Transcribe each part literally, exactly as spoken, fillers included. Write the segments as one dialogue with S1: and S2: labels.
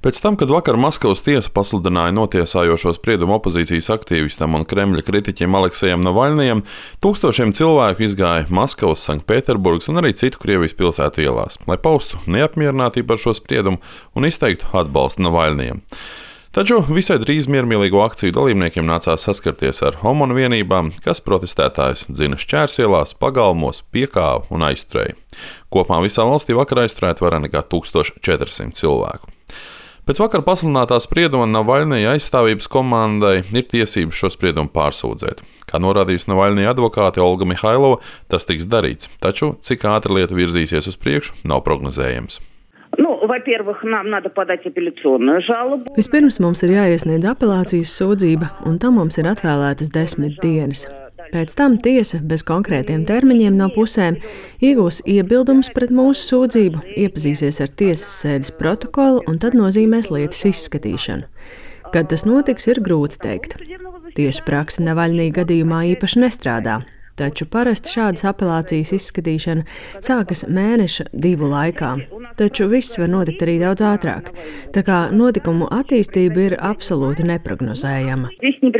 S1: Pēc tam, kad vakar Maskavas tiesa pasludināja notiesājošo spriedumu opozīcijas aktīvistam un Kremļa kritiķim Aleksejam Navaļnijam, tūkstošiem cilvēku izgāja Maskavas, Sanktpēterburgas un arī citu Krievijas pilsētu ielās, lai paustu neapmierinātību par šo spriedumu un izteiktu atbalstu Navaļnijam. Taču visai drīz miermīlīgo akciju dalībniekiem nācās saskarties ar omonu vienībām, kas protestētājus dzina šķērsielās, pagalmos, piekāva un aizturēja. Kopumā visā valstī vakar aizturēti vairāk nekā tūkstoš četri simti cilvēku. Pēc vakar pasludinātā sprieduma Navaļnija aizstāvības komandai ir tiesības šo spriedumu pārsūdzēt. Kā norādījusi Navaļnija advokāte Olga Mihailova, tas tiks darīts, taču cik ātri lieta virzīsies uz priekšu, nav prognozējams.
S2: Nu, во-первых, нам надо подать апелляционную жалобу.
S3: Vispirms mums ir jāiesniedz apelācijas sūdzība, un tam mums ir atvēlētas desmit dienas. Pēc tam tiesa bez konkrētiem termiņiem no pusēm iegūs iebildumus pret mūsu sūdzību, iepazīsies ar tiesas sēdes protokolu un tad nozīmēs lietas izskatīšanu. Kad tas notiks, ir grūti teikt. Tiesu praksa Navaļnija gadījumā īpaši nestrādā, taču parasti šādas apelācijas izskatīšana sākas mēneša divu laikā. Taču viss var notikt arī daudz ātrāk, tā kā notikumu attīstība ir absolūti neprognozējama.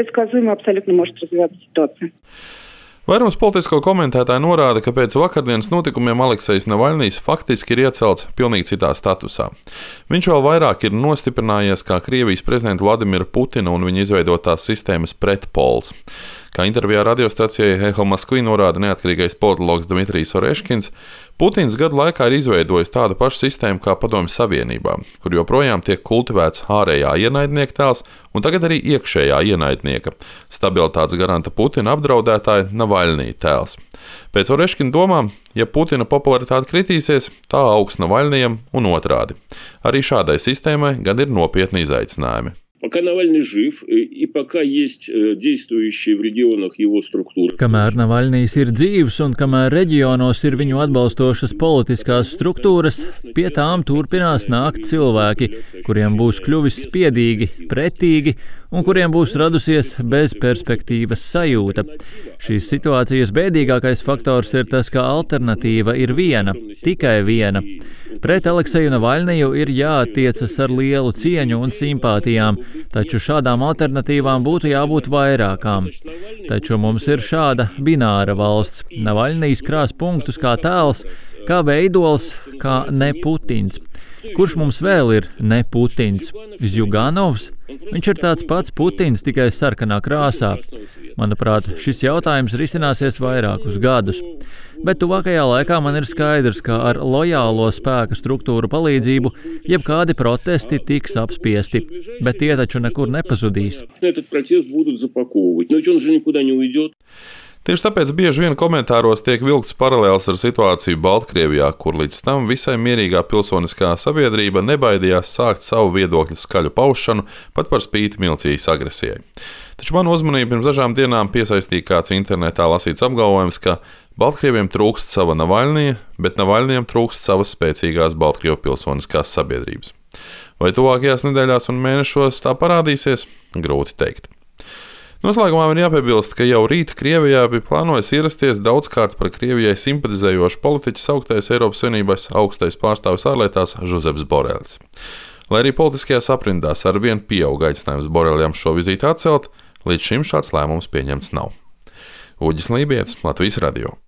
S1: Vairums politisko komentētāju norāda, ka pēc vakardienas notikumiem Aleksejs Navaļnijs faktiski ir iecelts pilnīgi citā statusā. Viņš vēl vairāk ir nostiprinājies kā Krievijas prezidenta Vladimira Putina un viņa izveidotās sistēmas pretpols. Kā intervijā radiostacijai Eho Moskvi norāda neatkarīgais politologs Dmitrijs Oreškins, Putins gadu laikā ir izveidojis tādu pašu sistēmu kā Padomju Savienībā, kur joprojām tiek kultivēts ārējā ienaidnieka tēls un tagad arī iekšējā ienaidnieka, stabilitātes garanta Putina apdraudētāja Navaļnija tēls. Pēc Oreškina domām, ja Putina popularitāte kritīsies, tā augs Navaļnijam un otrādi. Arī šādai sistēmai gan ir nopietni izaicinājumi.
S4: Пока Навальный жив и пока есть действующие в регионах его структуры.
S5: Kamēr Navaļnijs ir dzīvs un kamēr reģionos ir viņu atbalstošas politiskās struktūras, pie tām turpinās nākt cilvēki, kuriem būs kļuvis spiedīgi, pretīgi un kuriem būs radusies bezperspektīvas sajūta. Šīs situācijas bēdīgākais faktors ir tas, ka alternatīva ir viena, tikai viena. Pret Alekseju Navaļniju ir jāattiecas ar lielu cieņu un simpātijām, taču šādām alternatīvām būtu jābūt vairākām. Taču mums ir šāda bināra valsts. Navaļnijs krās punktus kā tēls, kā veidols, kā ne Putins. Kurš mums vēl ir ne Putins? Zjuganovs? Viņš ir tāds pats Putins, tikai sarkanā krāsā. Manuprāt, šis jautājums risināsies vairākus gadus. Bet tuvākajā laikā man ir skaidrs, ka ar lojālo spēka struktūru palīdzību jebkādi protesti tiks apspiesti, bet tie taču nekur nepazudīs.
S1: Tieši tāpēc bieži vien komentāros tiek vilkts paralēls ar situāciju Baltkrievijā, kur līdz tam visai mierīgā pilsoniskā sabiedrība nebaidījās sākt savu viedokļu skaļu paušanu pat par spīti Milcijas agresijai. Taču manu uzmanību pirms dažām dienām piesaistīja kāds internetā lasīts apgalvojums, ka Baltkrieviem trūkst sava Navaļnija, bet Navaļnijam trūkst savas spēcīgās Baltkrievu pilsoniskās sabiedrības. Vai tuvākajās nedēļās un mēnešos tā parādīsies? Grūti teikt. Noslēgumā man jāpiebilst, ka jau rīt Krievijā bija plānojis ierasties daudzkārt par Krievijai simpatizējošu politiķu sauktais Eiropas Savienības augstais pārstāvis ārlietās Žozeps Borelis. Lai arī politiskajās aprindās ar vien pieauga aicinājums Borelim šo vizīti atcelt, līdz šim šāds lēmums pieņemts nav. Uģis Lībietis, Latvijas radio.